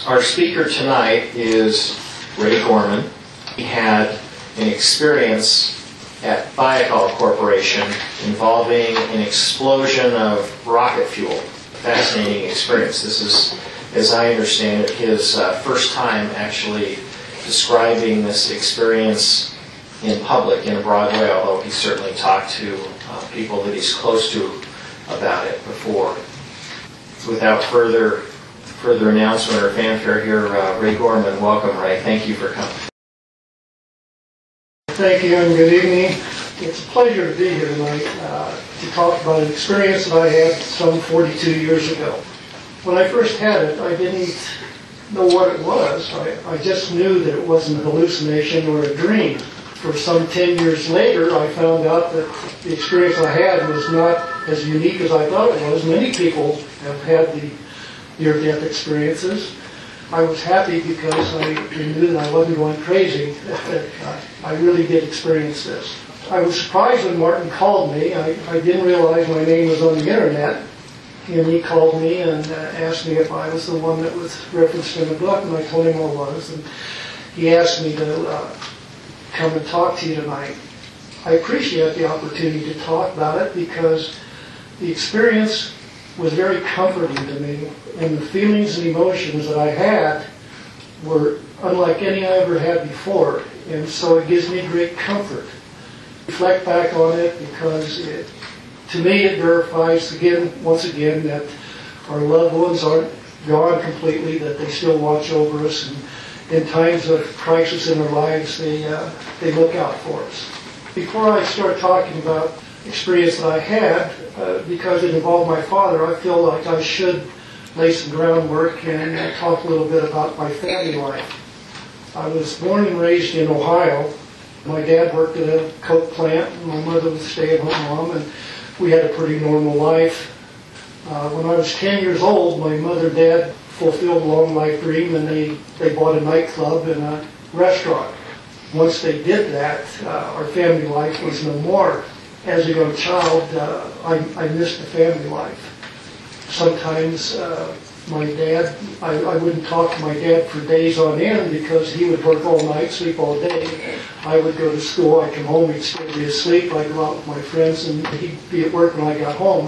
Our speaker tonight is Ray Gorman. He had an experience at Thiokol Corporation involving an explosion of rocket fuel. Fascinating experience. This is, as I understand it, his first time actually describing this experience in public in a broad way, although he certainly talked to people that he's close to about it before. Without further announcement or fanfare here, Ray Gorman. Welcome, Ray. Thank you for coming. Thank you and good evening. It's a pleasure to be here tonight to talk about an experience that I had some 42 years ago. When I first had it, I didn't know what it was. I just knew that it wasn't a hallucination or a dream. For some 10 years later, I found out that the experience I had was not as unique as I thought it was. Many people have had the near-death experiences. I was happy because I knew that I wasn't going crazy, that I really did experience this. I was surprised when Martin called me. I didn't realize my name was on the internet. And he called me and asked me if I was the one that was referenced in the book, and I told him I was. And he asked me to come and talk to you tonight. I appreciate the opportunity to talk about it because the experience was very comforting to me, and the feelings and emotions that I had were unlike any I ever had before, and so it gives me great comfort. Reflect back on it because to me it verifies once again that our loved ones aren't gone completely, that they still watch over us, and in times of crisis in our lives they look out for us. Before I start talking about experience that I had, because it involved my father, I feel like I should lay some groundwork and talk a little bit about my family life. I was born and raised in Ohio. My dad worked at a Coke plant, and my mother was a stay-at-home mom, and we had a pretty normal life. When I was 10 years old, my mother and dad fulfilled a long life dream, and they bought a nightclub and a restaurant. Once they did that, our family life was no more. As a young child, I missed the family life. Sometimes I wouldn't talk to my dad for days on end because he would work all night, sleep all day. I would go to school, I'd come home, he'd still be asleep, I'd go out with my friends, and he'd be at work when I got home.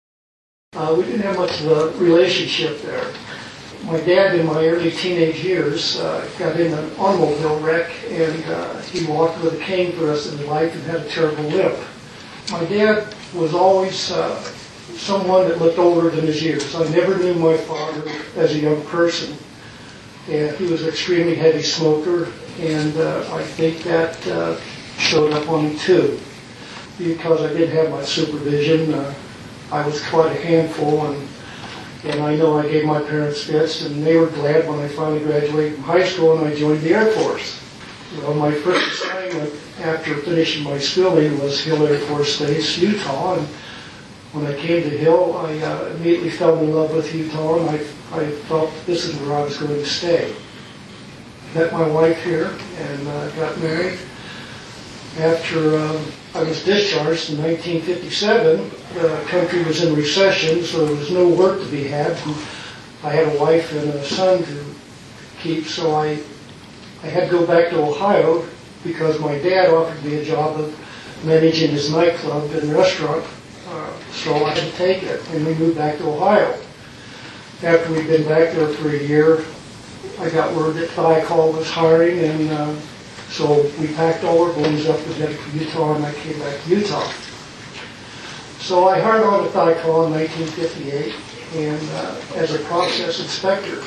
We didn't have much of a relationship there. My dad, in my early teenage years, got in an automobile wreck, and he walked with a cane for the rest of his life and had a terrible limp. My dad was always someone that looked older than his years. I never knew my father as a young person. And he was an extremely heavy smoker, and I think that showed up on me too. Because I didn't have my supervision, I was quite a handful, and I know I gave my parents fits, and they were glad when I finally graduated from high school and I joined the Air Force. Well, my first assignment after finishing my schooling was Hill Air Force Base, Utah, and when I came to Hill, I immediately fell in love with Utah, and I felt this is where I was going to stay. Met my wife here and got married. After I was discharged in 1957, the country was in recession, so there was no work to be had. And I had a wife and a son to keep, so I had to go back to Ohio because my dad offered me a job of managing his nightclub and restaurant. So I had to take it, and we moved back to Ohio. After we'd been back there for a year, I got word that Thiokol was hiring, and so we packed all our bones up and headed for Utah, and I came back to Utah. So I hired on to Thiokol in 1958, and as a process inspector.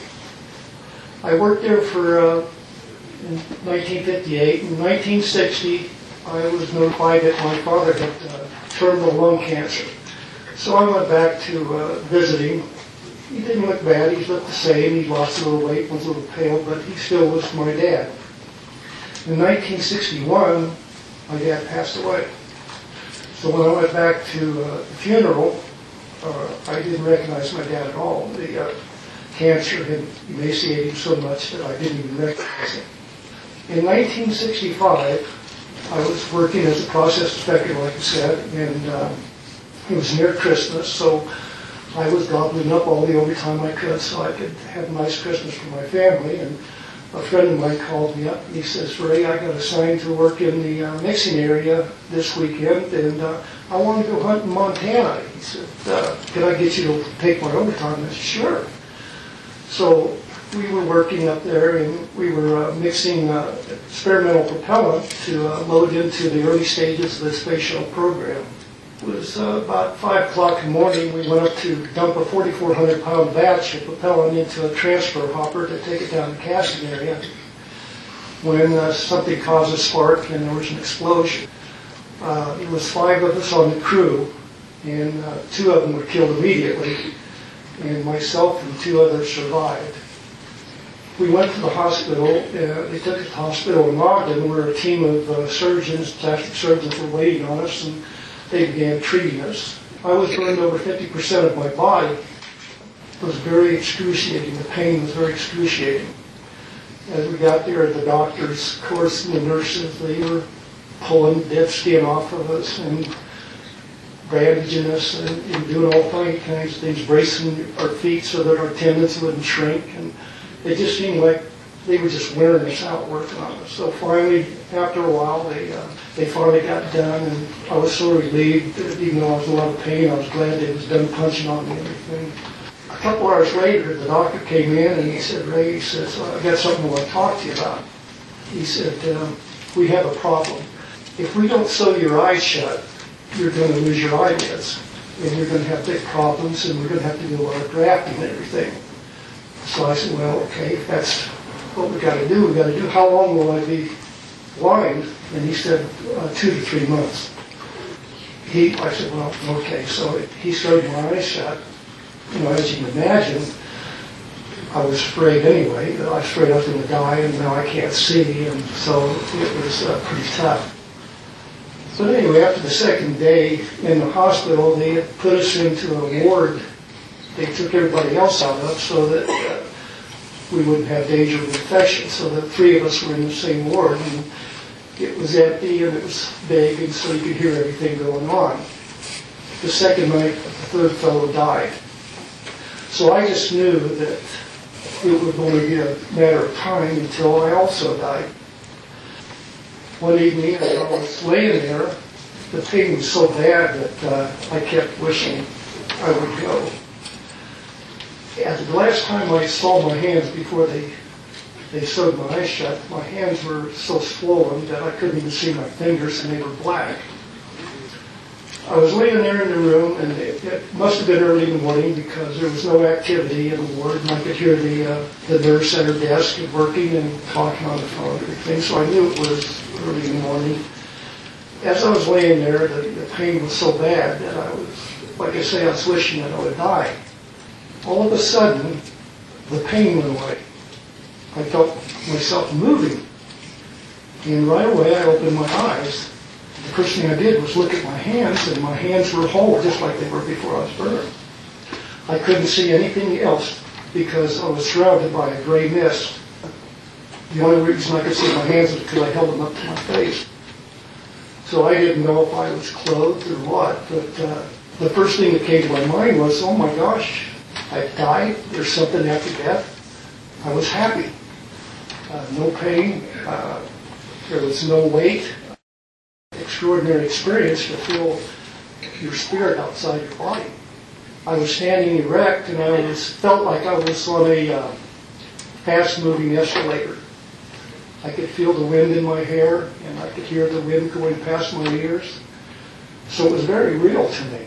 I worked there for in 1958. In 1960, I was notified that my father had terminal lung cancer. So I went back to visit him. He didn't look bad. He looked the same. He lost a little weight, was a little pale, but he still was my dad. In 1961, my dad passed away. So when I went back to the funeral, I didn't recognize my dad at all. The cancer had emaciated him so much that I didn't even recognize him. In 1965, I was working as a process inspector, like I said, and it was near Christmas, so I was gobbling up all the overtime I could so I could have a nice Christmas for my family. And a friend of mine called me up and he says, Ray, I got assigned to work in the mixing area this weekend, and I want to go hunt in Montana. He said, can I get you to take my overtime? I said, sure. So we were working up there, and we were mixing experimental propellant to load into the early stages of the space shuttle program. It was about 5 o'clock in the morning. We went up to dump a 4,400-pound batch of propellant into a transfer hopper to take it down the casting area when something caused a spark and there was an explosion. There was 5 of us on the crew, and 2 of them were killed immediately, and myself and 2 others survived. We went to the hospital. They took us to the hospital in Ogden, where a team of surgeons, plastic surgeons, were waiting on us, and they began treating us. I was burned over 50% of my body. It was very excruciating. The pain was very excruciating. As we got there, the doctors, of course, and the nurses, they were pulling dead skin off of us and bandaging us and doing all kinds of things, bracing our feet so that our tendons wouldn't shrink. And it just seemed like they were just wearing us out, working on us. So finally, after a while, they finally got done, and I was so relieved that even though I was in a lot of pain, I was glad they was done punching on me and everything. A couple hours later, the doctor came in and he said, Ray, he says, I got something I want to talk to you about. He said, we have a problem. If we don't sew your eyes shut, you're going to lose your eyelids, and you're going to have big problems, and we're going to have to do a lot of grafting and everything. So I said, well, okay, if that's what we got to do. We got to do. How long will I be blind? And he said 2 to 3 months. I said, well, okay. So he sewed my eyes shut. You know, as you can imagine, I was afraid anyway. I was afraid I was going to die, and now I can't see, and so it was pretty tough. But anyway, after the second day in the hospital, they had put us into a ward. They took everybody else out of so that we wouldn't have danger of infection. So the 3 of us were in the same ward, and it was empty and it was big, and so you could hear everything going on. The second night, the 3rd fellow died. So I just knew that it would only be a matter of time until I also died. One evening, as I was laying there, the pain was so bad that I kept wishing I would go. And the last time I saw my hands before they sewed my eyes shut, my hands were so swollen that I couldn't even see my fingers, and they were black. I was laying there in the room, and it must have been early in the morning because there was no activity in the ward, and I could hear the nurse at her desk working and talking on the phone and everything, so I knew it was early in the morning. As I was laying there, the pain was so bad that I was, like I say, I was wishing that I would die. All of a sudden, the pain went away. I felt myself moving. And right away, I opened my eyes. The first thing I did was look at my hands, and my hands were whole, just like they were before I was burned. I couldn't see anything else because I was surrounded by a gray mist. The only reason I could see my hands was because I held them up to my face. So I didn't know if I was clothed or what, but the first thing that came to my mind was, oh my gosh, I've died, there's something after death. I was happy. No pain, there was no weight. Extraordinary experience to feel your spirit outside your body. I was standing erect, and I felt like I was on a fast-moving escalator. I could feel the wind in my hair, and I could hear the wind going past my ears. So it was very real to me.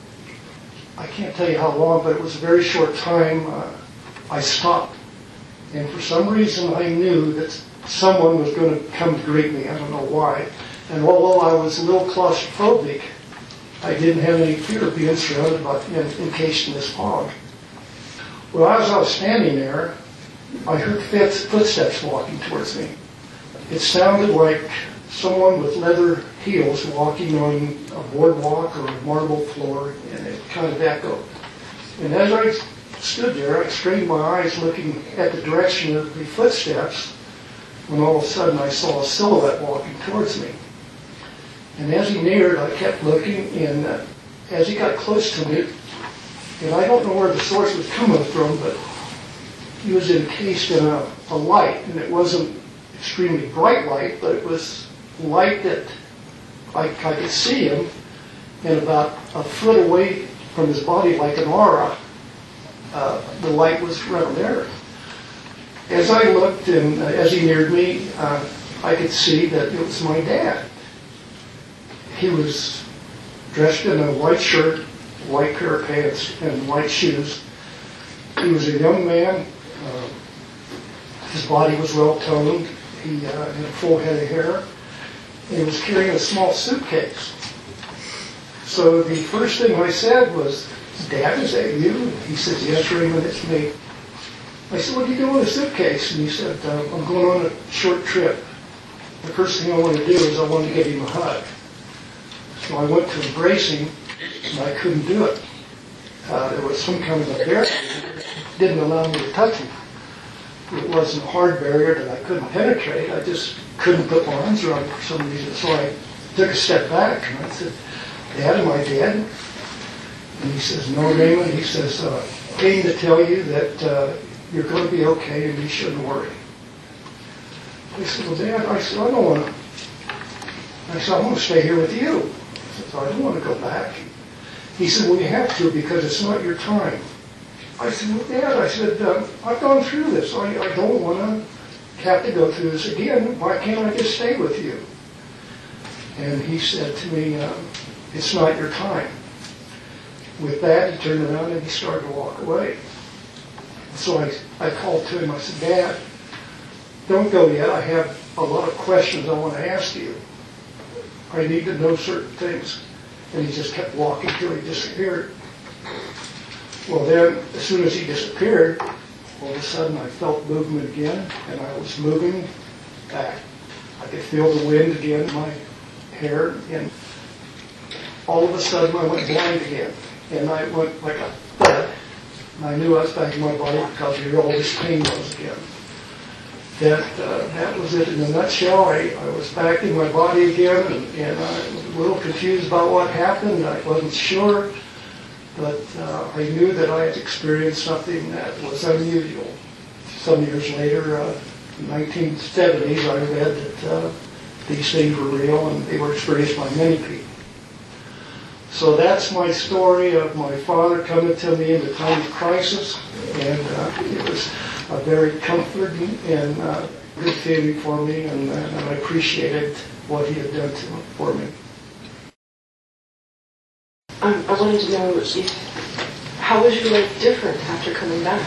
I can't tell you how long, but it was a very short time. I stopped. And for some reason, I knew that someone was going to come to greet me. I don't know why. And although I was a little claustrophobic, I didn't have any fear of being surrounded by, encased in this fog. Well, as I was standing there, I heard footsteps walking towards me. It sounded like someone with leather heels walking on a boardwalk or a marble floor, and it kind of echoed. And as I stood there, I strained my eyes looking at the direction of the footsteps, when all of a sudden I saw a silhouette walking towards me. And as he neared, I kept looking, and as he got close to me, And I don't know where the source was coming from, but he was encased in a light, and it wasn't extremely bright light, but it was light that I could see him, and about a foot away from his body, like an aura, the light was right there. As I looked and as he neared me, I could see that it was my dad. He was dressed in a white shirt, white pair of pants, and white shoes. He was a young man. His body was well toned. He had a full head of hair. And he was carrying a small suitcase. So the first thing I said was, "Dad, is that you?" He said, "Yes, Raymond, it's me." I said, "What are you doing with a suitcase?" And he said, "I'm going on a short trip. The first thing I want to do is I want to give him a hug." So I went to embrace him, and I couldn't do it. There was some kind of a barrier that didn't allow me to touch him. It wasn't a hard barrier that I couldn't penetrate. I just couldn't put my arms around him for some reason. So I took a step back, and I said, "Dad, am I dead?" And he says, "No, Raymond." He says, "I came to tell you that you're going to be okay and you shouldn't worry." I said, "Well, Dad," I said, "I don't want to." I said, "I want to stay here with you." He said, "I don't want to go back." He said, "Well, you have to because it's not your time." I said, "Well, Dad," I said, "I've gone through this. I don't want to have to go through this again. Why can't I just stay with you?" And he said to me, "It's not your time." With that, he turned around and he started to walk away. So I called to him. I said, "Dad, don't go yet. I have a lot of questions I want to ask you. I need to know certain things." And he just kept walking till he disappeared. Well, then, as soon as he disappeared, all of a sudden I felt movement again, and I was moving back. I could feel the wind again in my hair, and all of a sudden I went blind again. And I went like a thud, and I knew I was back in my body because here all this pain was again. That was it in a nutshell. I was back in my body again, and I was a little confused about what happened. I wasn't sure, but I knew that I had experienced something that was unusual. Some years later, in the 1970s, I read that these things were real and they were experienced by many people. So that's my story of my father coming to me in the time of crisis, and it was a very comforting and good feeling for me, and I appreciated what he had done for me. I wanted to know, how was your life different after coming back?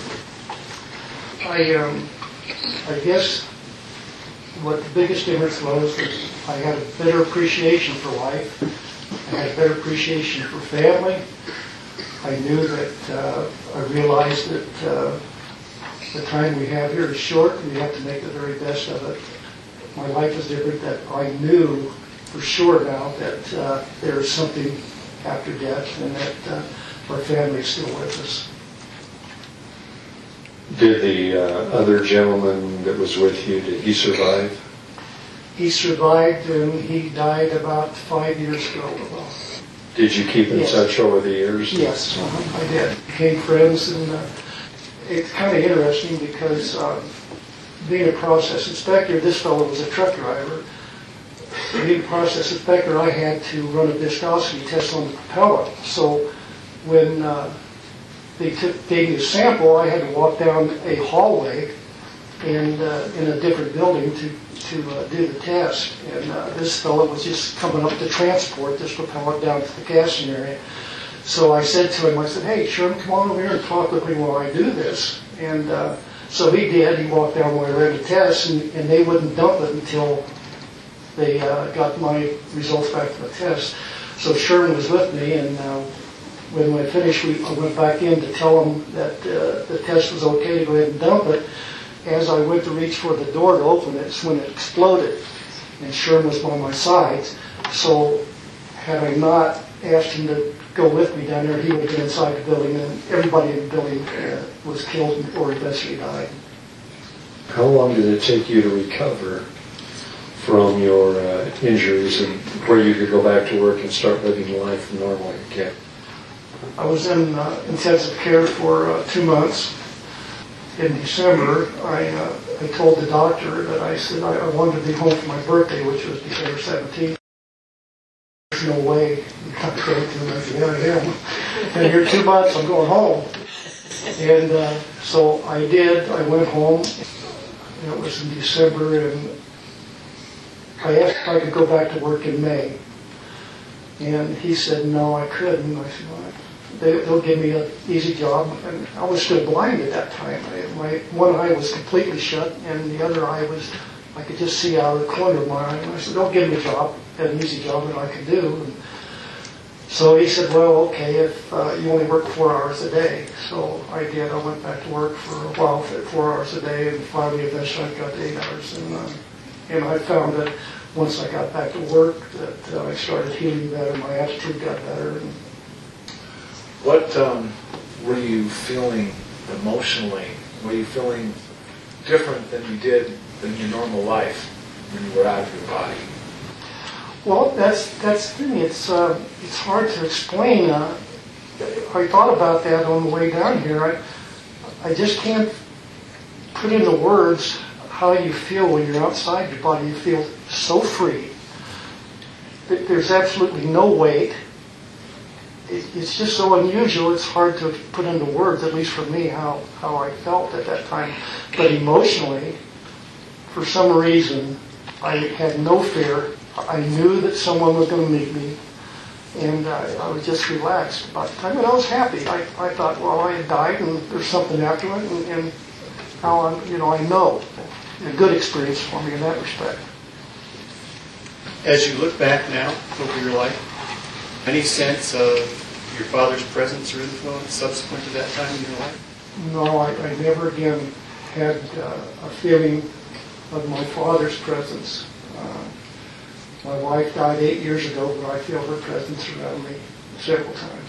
I guess what the biggest difference was that I had a better appreciation for life. I had a better appreciation for family. I knew that, I realized that the time we have here is short and we have to make the very best of it. My life is different, that I knew for sure now that there is something after death and that our family is still with us. Did the other gentleman that was with you, did he survive? He survived and he died about 5 years ago. Did you keep in Yes. touch over the years? Yes, I did. Became friends, and it's kind of interesting because being a process inspector, this fellow was a truck driver. Being a process inspector, I had to run a viscosity test on the propeller. So when they gave me a sample, I had to walk down a hallway and in a different building to do the test. And this fellow was just coming up to transport this propeller down to the casting area. So I said to him, I said, "Hey, Sherman, come on over here and talk with me while I do this." And so he did. He walked down while I ran the test, and they wouldn't dump it until they got my results back from the test. So Sherman was with me, and when we finished, I went back in to tell him that the test was okay to go ahead and dump it. As I went to reach for the door to open it, it's when it exploded, and Sherman was by my side. So had I not asked him to go with me down there, he would have been inside the building, and everybody in the building was killed or eventually died. How long did it take you to recover from your injuries and where you could go back to work and start living life normally again? I was in intensive care for 2 months. In December, I told the doctor that I said I wanted to be home for my birthday, which was December 17th. There's no way you can't go to him. I said, yeah, I am. And here 2 months, I'm going home. And so I did. I went home. It was in December, and I asked if I could go back to work in May. And he said, no, I couldn't. I said, well, they'll give me an easy job. And I was still blind at that time. My one eye was completely shut, and the other eye I could just see out of the corner of my eye. And I said, they'll give me a job, an easy job that I can do. And so he said, well, okay, if you only work 4 hours a day. So I did. I went back to work for a while, 4 hours a day, and finally, eventually, I got to 8 hours. And I found that once I got back to work, that I started healing better, my attitude got better. And what were you feeling emotionally? Were you feeling different than you did in your normal life when you were out of your body? well, that's the thing. It's hard to explain. I thought about that on the way down here. I just can't put into words how you feel when you're outside your body. You feel so free. There's absolutely no weight. It's just so unusual, it's hard to put into words, at least for me, how I felt at that time. But emotionally, for some reason, I had no fear. I knew that someone was going to meet me, and I was just relaxed about the time. And I was happy. I thought, well, I had died, and there's something after it, and now I know. A good experience for me in that respect. As you look back now over your life, any sense of your father's presence or influence subsequent to that time in your life? No, I never again had a feeling of my father's presence. My wife died 8 years ago, but I feel her presence around me several times.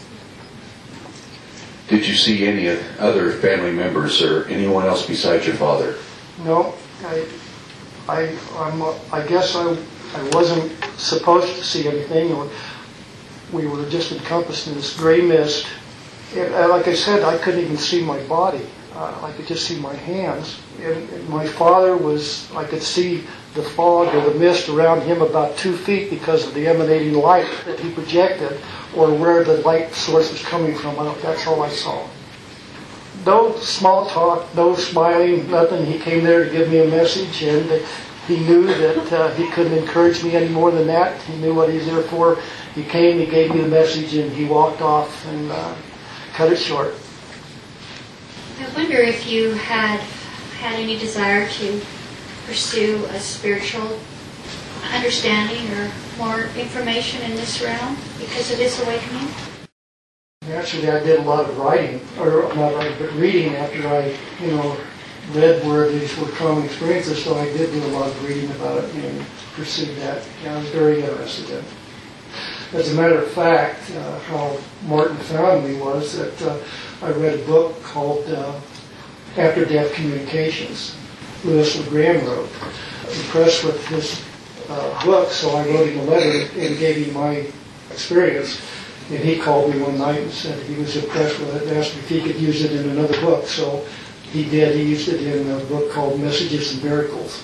Did you see any other family members or anyone else besides your father? No, I guess I wasn't supposed to see anything. We were just encompassed in this gray mist. And like I said, I couldn't even see my body. I could just see my hands. And my father I could see the fog or the mist around him about 2 feet because of the emanating light that he projected, or where the light source was coming from. That's all I saw. No small talk, no smiling, nothing. He came there to give me a message, and he knew that he couldn't encourage me any more than that. He knew what he was there for. He came, he gave me the message, and he walked off and cut it short. I wonder if you had any desire to pursue a spiritual understanding or more information in this realm because of this awakening? Actually, I did a lot of writing, or not writing, but reading after I, read where these were common experiences, so I did do a lot of reading about it and pursued that. I was very interested in it. As a matter of fact, how Martin found me was that I read a book called After Death Communications, Louis LeGrand wrote. Impressed with his book, so I wrote him a letter and gave him my experience. And he called me one night and said he was impressed with it and asked me if he could use it in another book. So he did. He used it in a book called Messages and Miracles.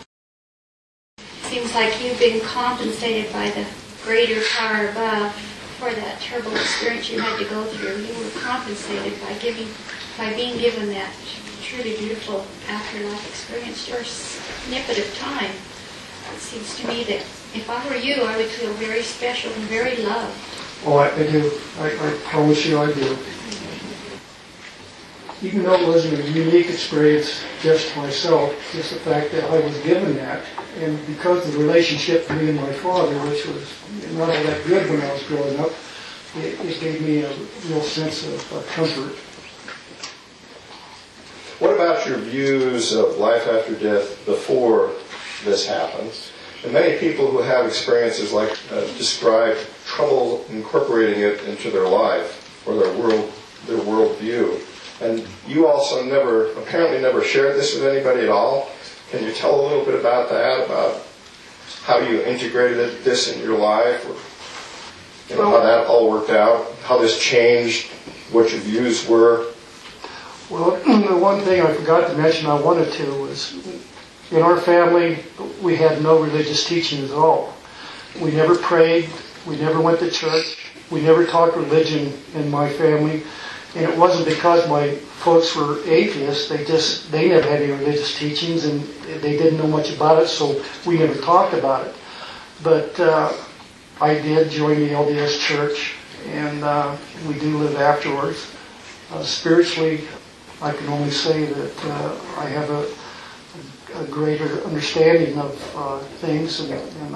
Seems like you've been compensated by the greater power above for that terrible experience you had to go through. You were compensated by being given that truly beautiful afterlife experience for a snippet of time. It seems to me that if I were you, I would feel very special and very loved. Oh, I do. I promise you I do. Even though it wasn't a unique experience just to myself, just the fact that I was given that, and because of the relationship between me and my father, which was not all that good when I was growing up, it gave me a real sense of comfort. What about your views of life after death before this happened? And many people who have experiences like describe trouble incorporating it into their life or their worldview. And you also apparently never shared this with anybody at all. Can you tell a little bit about that, about how you integrated this in your life? You know, how that all worked out, how this changed, what your views were. Well, the one thing I forgot to mention I wanted to was, in our family, we had no religious teachings at all. We never prayed, we never went to church, we never talked religion in my family, and it wasn't because my folks were atheists, they never had any religious teachings and they didn't know much about it, so we never talked about it. But I did join the LDS Church, and we do live afterwards. Spiritually, I can only say that I have a greater understanding of things. And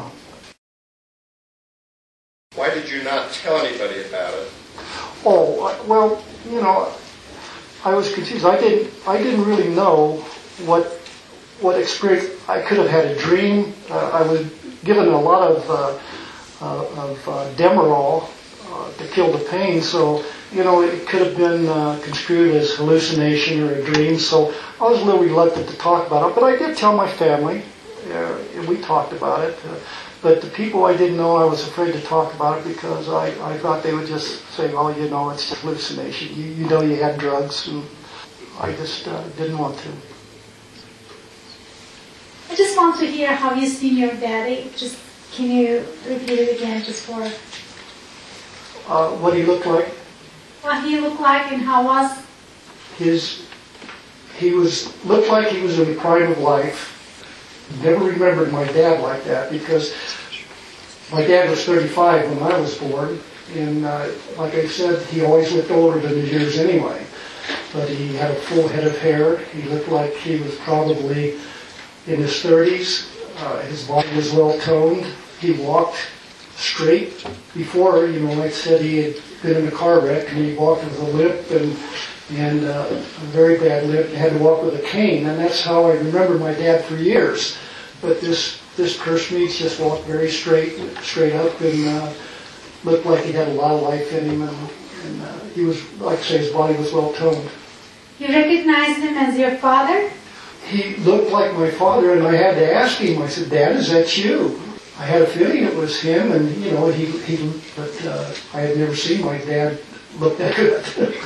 Why did you not tell anybody about it? Well, you know, I was confused. I didn't really know what experience. I could have had a dream. I was given a lot of Demerol to kill the pain, so you know it could have been construed as hallucination or a dream. So I was a little reluctant to talk about it, but I did tell my family. And we talked about it. But the people I didn't know, I was afraid to talk about it because I thought they would just say, "Oh, you know, it's just hallucination. You know, you had drugs," and I just didn't want to. I just want to hear how you see your daddy. Just can you repeat it again, just for What he looked like? what he looked like and how was? Looked like he was in the prime of life. Never remembered my dad like that because my dad was 35 when I was born, and like I said, he always looked older than his years anyway. But he had a full head of hair. He looked like he was probably in his 30s. His body was well toned. He walked straight. Before, you know, like I said, he had been in a car wreck and he walked with a limp and a very bad limp. He had to walk with a cane, and that's how I remember my dad for years. But this person just walked very straight up and looked like he had a lot of life in him, and he was, like I say, his body was well toned. You recognized him as your father? He looked like my father, and I had to ask him. I said, "Dad, is that you?" I had a feeling it was him, and you know, but I had never seen my dad look that good.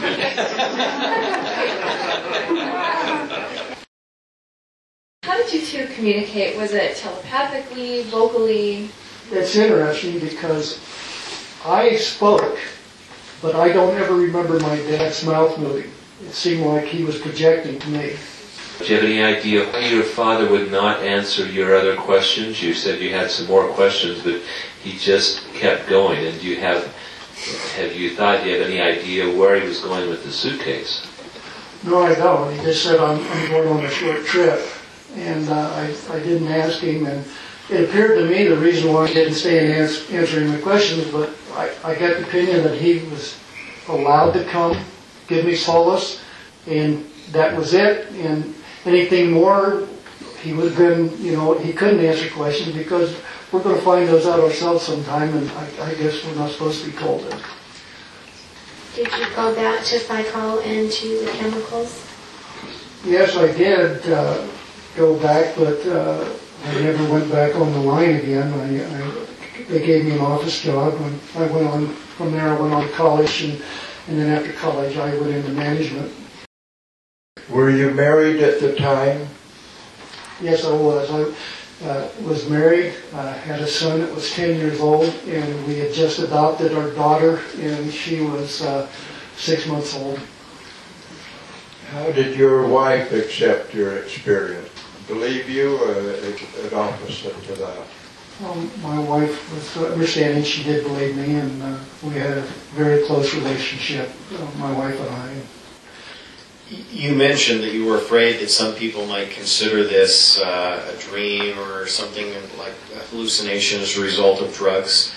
How did you two communicate? Was it telepathically, vocally? It's interesting because I spoke, but I don't ever remember my dad's mouth moving. It seemed like he was projecting to me. Do you have any idea why your father would not answer your other questions? You said you had some more questions, but he just kept going. And do you have you have any idea where he was going with the suitcase? No, I don't. He just said, I'm going on a short trip. And I didn't ask him. And it appeared to me the reason why he didn't stay and answering my questions, but I got the opinion that he was allowed to come, give me solace, and that was it. And anything more, he would have been, you know, he couldn't answer questions because we're going to find those out ourselves sometime, and I guess we're not supposed to be told it. Did you go back to Psycho and to the chemicals? Yes, I did go back, but I never went back on the line again. They gave me an office job. When I went on from there, I went on to college, and then after college, I went into management. Were you married at the time? Yes, I was. I was married, had a son that was 10 years old, and we had just adopted our daughter, and she was 6 months old. How did your wife accept your experience? Believe you, or an opposite to that? My wife was understanding. She did believe me, and we had a very close relationship, my wife and I. You mentioned that you were afraid that some people might consider this a dream or something like a hallucination as a result of drugs.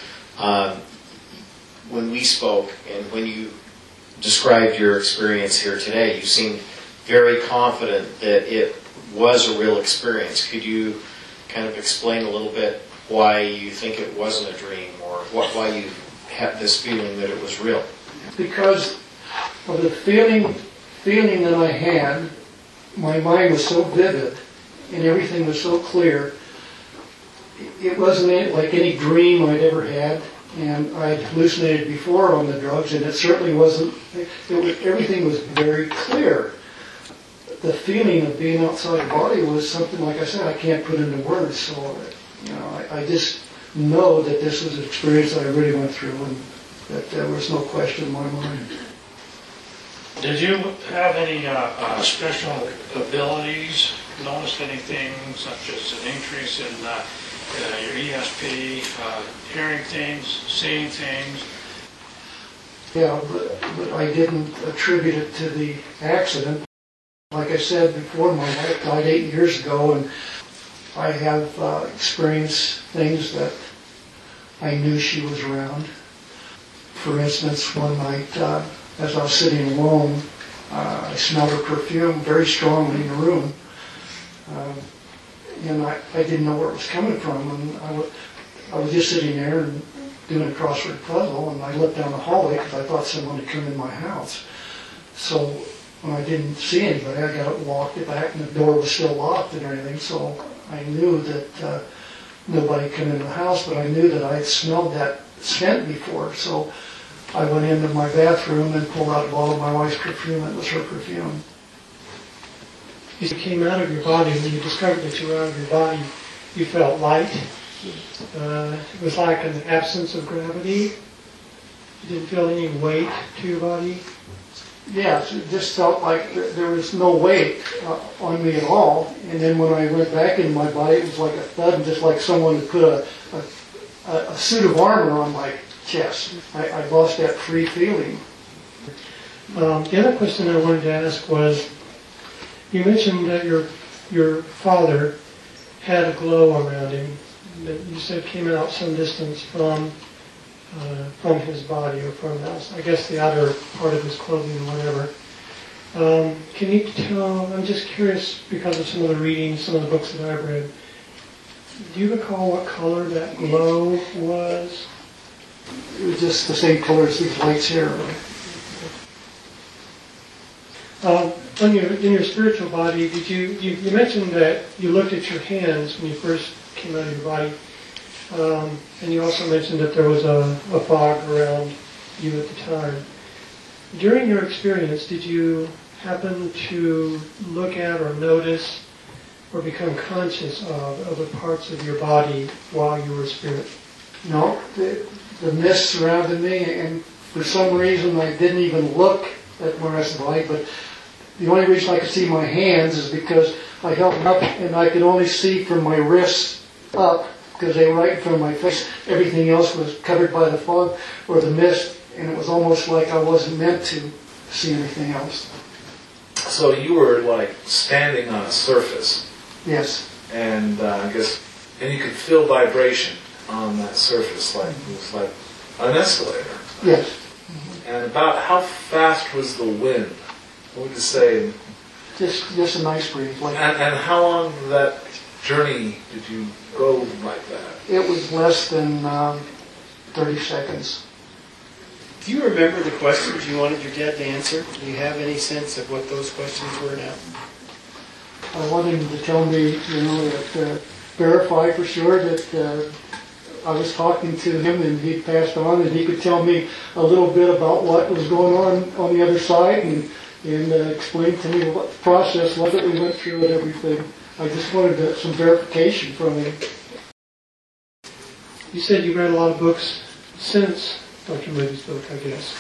When we spoke and when you described your experience here today, you seemed very confident that it was a real experience. Could you kind of explain a little bit why you think it wasn't a dream, or why you had this feeling that it was real? Because of the feeling that I had, my mind was so vivid and everything was so clear. It wasn't like any dream I'd ever had. And I had hallucinated before on the drugs, and it certainly wasn't, everything was very clear. The feeling of being outside the body was something, like I said, I can't put into words. So, I just know that this was an experience that I really went through, and that there was no question in my mind. Did you have any special abilities? Noticed anything such as an increase in your ESP, hearing things, seeing things? Yeah, but I didn't attribute it to the accident. Like I said before, my wife died 8 years ago, and I have experienced things that I knew she was around. For instance, one night, as I was sitting alone, I smelled her perfume very strongly in the room. And I didn't know where it was coming from. And I was just sitting there and doing a crossword puzzle, and I looked down the hallway because I thought someone had come in my house. So when I didn't see anybody, I got up and walked it back, and the door was still locked and everything. So I knew that nobody had come in the house, but I knew that I had smelled that scent before. So I went into my bathroom and pulled out a bottle of my wife's perfume. It was her perfume. You came out of your body, when you discovered that you were out of your body, you felt light. It was like an absence of gravity. You didn't feel any weight to your body. Yeah, it just felt like there was no weight on me at all. And then when I went back into my body, it was like a thud, just like someone had put a suit of armor on my chest. I lost that free feeling. The other question I wanted to ask was, you mentioned that your father had a glow around him that you said came out some distance from his body, or from I guess the outer part of his clothing or whatever. Can you tell, I'm just curious because of some of the readings, some of the books that I've read, do you recall what color that glow was? It was just the same color as these lights here. In your spiritual body, did you mentioned that you looked at your hands when you first came out of your body, and you also mentioned that there was a fog around you at the time. During your experience, did you happen to look at or notice or become conscious of other parts of your body while you were a spirit? No, the mist surrounded me, and for some reason I didn't even look at the rest of the body, but the only reason I could see my hands is because I held them up and I could only see from my wrists up because they were right in front of my face. Everything else was covered by the fog or the mist, and it was almost like I wasn't meant to see anything else. So you were like standing on a surface. Yes. And I guess, and you could feel vibration on that surface, like it was like an escalator. Yes. And about how fast was the wind? What would you say? Just a nice breeze. Like and how long did that journey did you go like that? It was less than 30 seconds. Do you remember the questions you wanted your dad to answer? Do you have any sense of what those questions were now? I wanted him to tell me, that verify for sure that I was talking to him and he'd passed on, and he could tell me a little bit about what was going on the other side, and explain to me what the process was that we went through and everything. I just wanted some verification from him. You said you read a lot of books since Dr. Moody's book, I guess.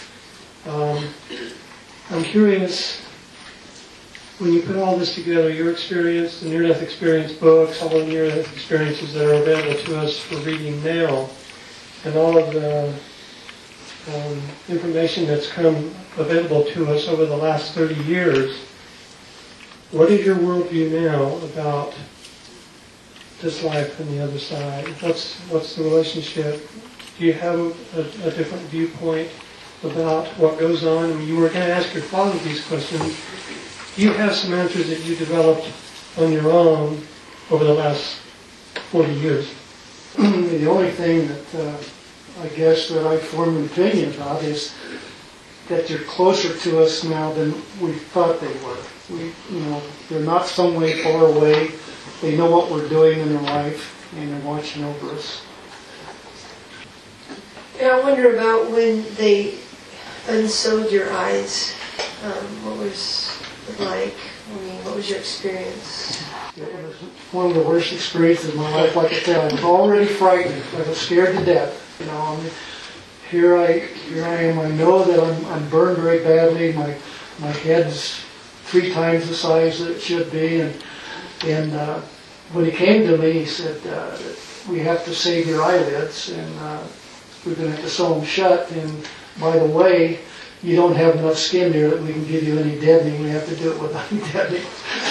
I'm curious, when you put all this together, your experience, the near-death experience books, all the near-death experiences that are available to us for reading now, and all of the information that's come available to us over the last 30 years, what is your worldview now about this life and the other side? What's the relationship? Do you have a different viewpoint about what goes on? I mean, you were going to ask your father these questions. Do you have some answers that you developed on your own over the last 40 years? The only thing that I guess that I formed an opinion about is that they're closer to us now than we thought they were. They're not some way far away. They know what we're doing in their life, and they're watching over us. I wonder about when they unsewed your eyes. What was it like? I mean, what was your experience? It was one of the worst experiences of my life. Like I said, I was already frightened. I was scared to death. You know, I mean, here I am. I know that I'm burned very badly. My head's 3 times the size that it should be. And when he came to me, he said, "We have to save your eyelids, and we're going to have to sew them shut. And by the way, you don't have enough skin there that we can give you any deadening. We have to do it without deadening."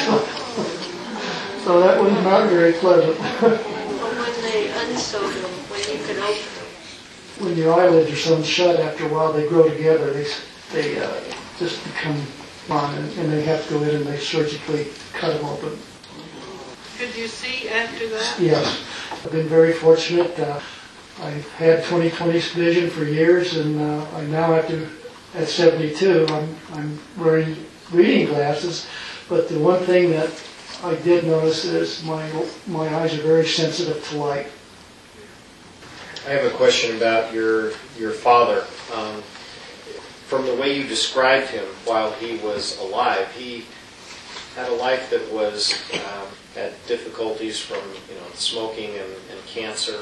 So that was not very pleasant. When they unsewed them, when you could open them. When your eyelids are sewn shut, after a while they grow together. They just become on, and they have to go in and they surgically cut them open. Could you see after that? Yes, I've been very fortunate. I've had 20/20 vision for years, and I now at 72, I'm wearing reading glasses. But the one thing that I did notice is my eyes are very sensitive to light. I have a question about your father. From the way you described him while he was alive, he had a life that was had difficulties from smoking and cancer.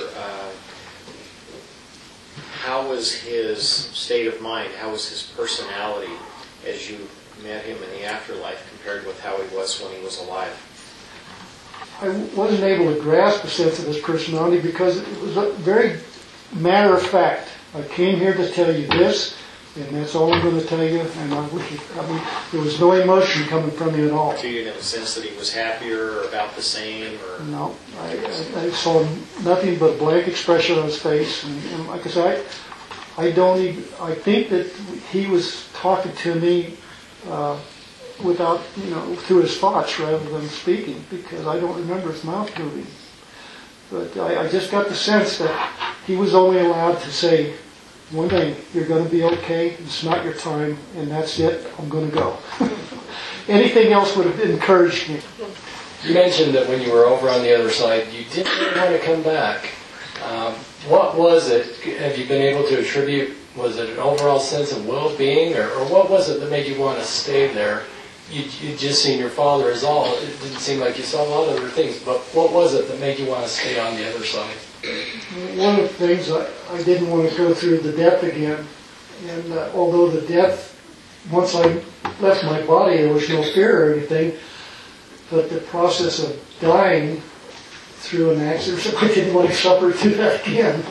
How was his state of mind? How was his personality as you met him in the afterlife compared with how he was when he was alive? I wasn't able to grasp a sense of his personality because it was a very matter of fact. I came here to tell you this, and that's all I'm going to tell you. And there was no emotion coming from you at all. So you didn't have a sense that he was happier or about the same? Or? No, I saw nothing but a blank expression on his face. And like I said, I think that he was talking to me without, through his thoughts rather than speaking, because I don't remember his mouth moving. But I just got the sense that he was only allowed to say one thing: "You're going to be okay. It's not your time, and that's it. I'm going to go." Anything else would have encouraged me. You mentioned that when you were over on the other side, you didn't really want to come back. What was it? Have you been able to attribute? Was it an overall sense of well-being, or what was it that made you want to stay there? You'd just seen your father as all. It didn't seem like you saw a lot of other things, but what was it that made you want to stay on the other side? One of the things, I didn't want to go through the death again. And although the death, once I left my body, there was no fear or anything, but the process of dying through an accident, I didn't want to suffer through that again.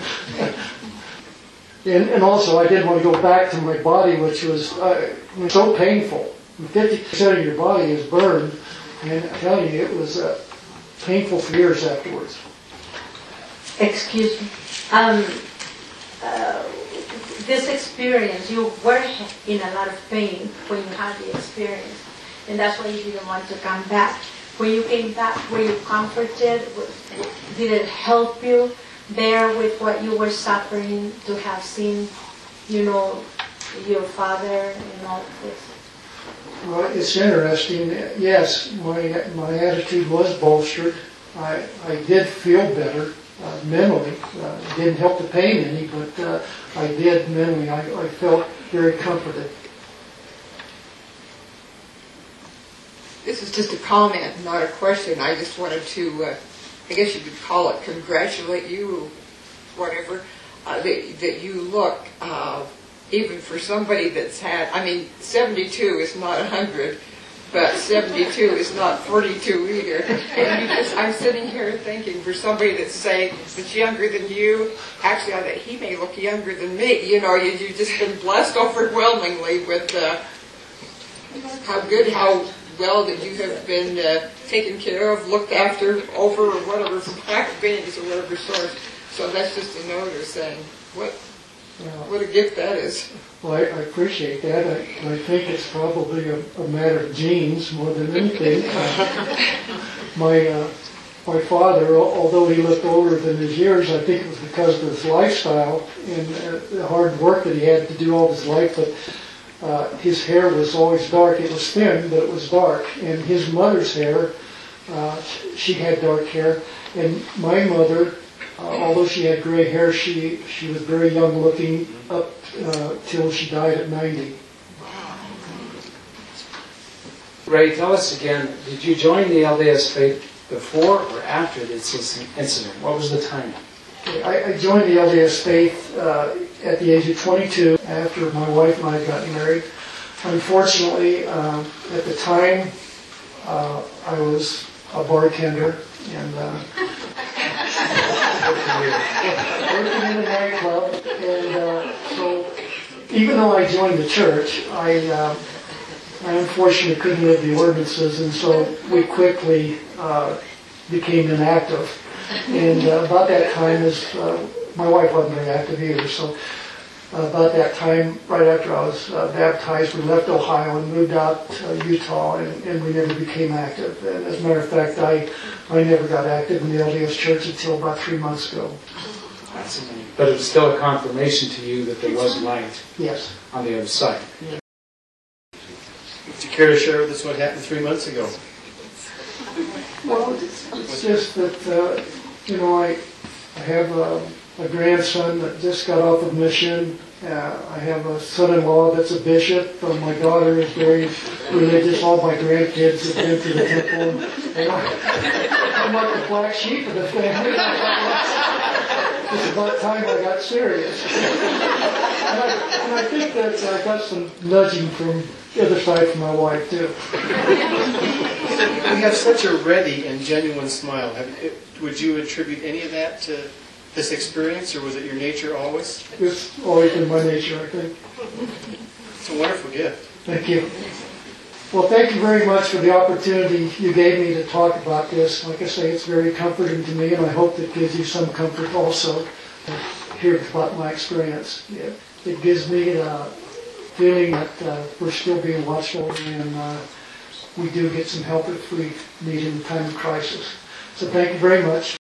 And also, I didn't want to go back to my body, which was so painful. 50% of your body is burned, and I tell you, it was painful for years afterwards. Excuse me. This experience, you were in a lot of pain when you had the experience, and that's why you didn't want to come back. When you came back, were you comforted? Did it help you bear with what you were suffering to have seen, your father and all this? Well, it's interesting. Yes, my attitude was bolstered. I did feel better mentally. It didn't help the pain any, but I did mentally. I felt very comforted. This is just a comment, not a question. I just wanted to, I guess you could call it, congratulate you, whatever, that you look, even for somebody that's had, 72 is not 100, but 72 is not 42 either. And I'm sitting here thinking, for somebody that's younger than you, actually he may look younger than me. You've just been blessed overwhelmingly with how well that you have been taken care of, looked after, over, or whatever, from back beings or whatever source. So that's just a note of saying, what a gift that is. Well, I appreciate that. I think it's probably a matter of genes more than anything. My father, although he looked older than his years, I think it was because of his lifestyle and the hard work that he had to do all his life. But his hair was always dark. It was thin, but it was dark. And his mother's hair, she had dark hair. And my mother Although she had gray hair, she was very young looking up till she died at 90. Ray, tell us again, did you join the LDS faith before or after this incident? What was the timing? I joined the LDS faith at the age of 22 after my wife and I got married. Unfortunately, at the time, I was a bartender and working in a nightclub. And so even though I joined the church, I unfortunately couldn't live the ordinances, and so we quickly became inactive. And about that time, my wife wasn't very active either, so about that time, right after I was baptized, we left Ohio and moved out to Utah, and we never became active. And as a matter of fact, I never got active in the LDS Church until about 3 months ago. But it was still a confirmation to you that there was light Yes. on the other side. Would you care to share with us what happened 3 months ago? Well, it's just that, I have a grandson that just got off of mission. I have a son-in-law that's a bishop. My daughter is very religious. All my grandkids have been to the temple. And I'm like the black sheep of the family. It's about time I got serious. And I think that I got some nudging from the other side from my wife, too. You have such a ready and genuine smile. Would you attribute any of that to this experience, or was it your nature always? It's always been my nature, I think. It's a wonderful gift. Thank you. Well, thank you very much for the opportunity you gave me to talk about this. Like I say, it's very comforting to me, and I hope it gives you some comfort also to hear about my experience. It gives me the feeling that we're still being watched over, and we do get some help if we need in time of crisis. So thank you very much.